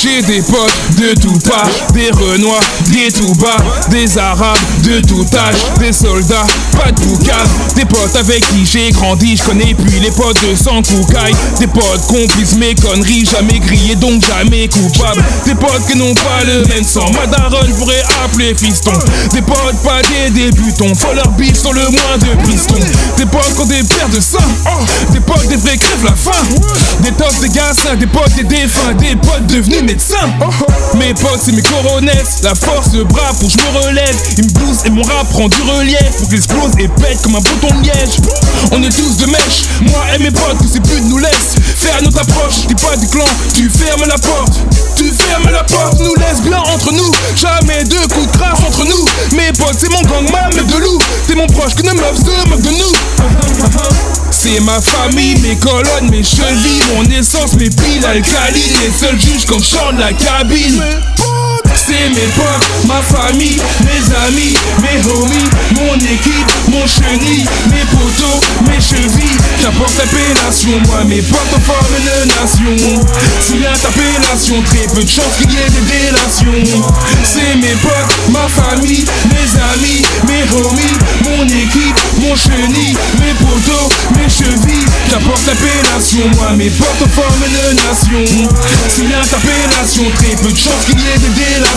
J'ai des potes de tout part, des Renois, des Toubas, des Arabes de tout âge, des soldats, pas de boucane, des potes avec qui j'ai grandi, je connais plus les potes de sang coucaille, des potes complices mes conneries, jamais grillés donc jamais coupables, des potes qui n'ont pas le même sang, ma daronne pourrait appeler fiston, des potes pas des débutants, faut leur bif sur le moins de piston, des potes qui ont des paires de sang, des potes des vrais crèvent la faim, des tosses des gars sains, des potes des défunts, des potes devenus médecins. Mes potes c'est mes coronettes, la force de bras pour que je me relève, ils me boostent et mon rap prend du relief pour qu'il explose et pète comme un bouton de liège. On est tous de mèche, moi et mes potes, tous ces putes nous laissent faire notre approche. T'es pas du clan, tu fermes la porte. Tu fermes la porte, nous laisse bien entre nous. Jamais de coups de crasse entre nous. Mes potes c'est mon gang, ma meuf de loup. T'es mon proche, que ne meuf se moque de nous. C'est ma famille, mes colonnes, mes chevilles, mon essence, mes piles alcalines. Les seuls juges quand je chante la cabine. C'est mes potes, ma famille, mes amis, mes homies, mon équipe, mon chenille, mes poteaux, mes chevilles. J'apporte l'appellation, moi mes potes forment une nation. S'il y a appellation, très peu de chance qu'il y ait des délations. C'est mes potes, ma famille, mes amis, mes homies, mon équipe, mon chenille, mes poteaux, mes chevilles. J'apporte l'appellation, moi mes potes forment une nation. S'il y a appellation, très peu de chance qu'il y ait des délations.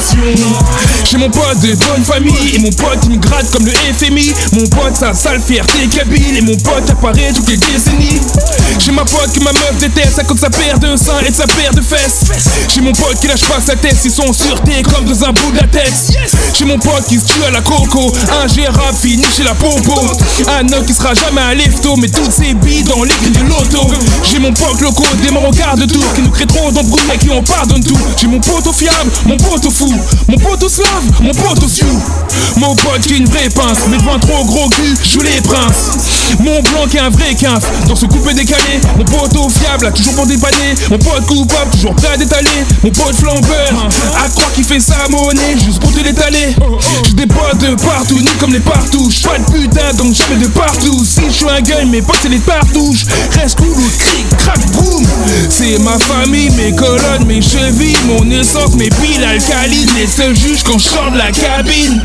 J'ai mon pote de bonne famille et mon pote qui me gratte comme le FMI. Mon pote sa sale fierté kabyle et mon pote apparaît toutes les décennies. J'ai ma pote que ma meuf déteste à cause de sa paire de seins et de sa paire de fesses. J'ai mon pote qui lâche pas sa tête, ils sont sûreté comme dans un bout de la tête. J'ai mon pote qui se tue à la coco, ingérable fini chez la popo. Un homme qui sera jamais un lefto, mais toutes ses billes dans les grilles de l'auto. J'ai mon pote loco, des morts au quart de tour qui nous créent trop d'embrouilles et qui on pardonne tout. J'ai mon pote au fiable, mon pote au fou, mon pote au slave, mon pote au fiou. Mon pote qui est une vraie pince, mais devant un trop gros cul, joue les princes. Mon blanc qui est un vrai quinf, dans ce coupé décalé. Mon pote au fiable, a toujours pour dépanner. Mon pote coupable, toujours prêt à détaler. Mon pote flambeur, à croire qu'il fait sa monnaie, juste pour te l'étaler. J'ai des potes de partout, ni comme les partouches. Pas de putain, donc jamais de partout. Si je suis un gun, mes potes c'est les partouches. Reste cool ou cric, crac, boum. C'est ma famille, mes colonnes, mes chevilles, mon essence, mes piles alcalines. Les seuls juges quand je sors de la cabine.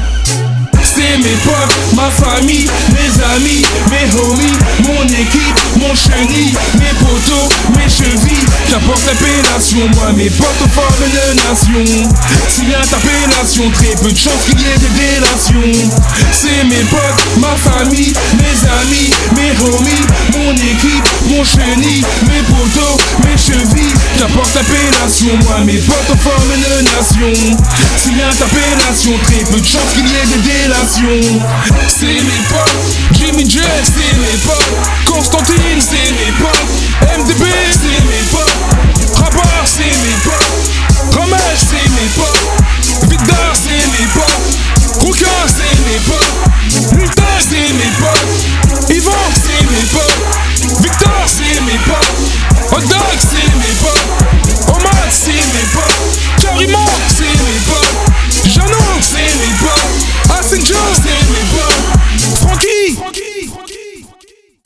C'est mes potes, ma famille, mes amis, mes homies, mon équipe, mon chenille, mes poteaux, mes chevilles. J'apporte l'appellation, moi mes potes forment une nation. S'il y a appellation, très peu de chance qu'il y ait des délations. C'est mes potes, ma famille, mes amis, mes homies, mon équipe, mon chenille, mes poteaux, mes chevilles. J'apporte l'appellation, moi mes potes forment une nation. S'il y a appellation, très peu de chance qu'il y ait des délations. C'est mes potes, Jimmy J, c'est mes potes, Constantine, c'est mes potes.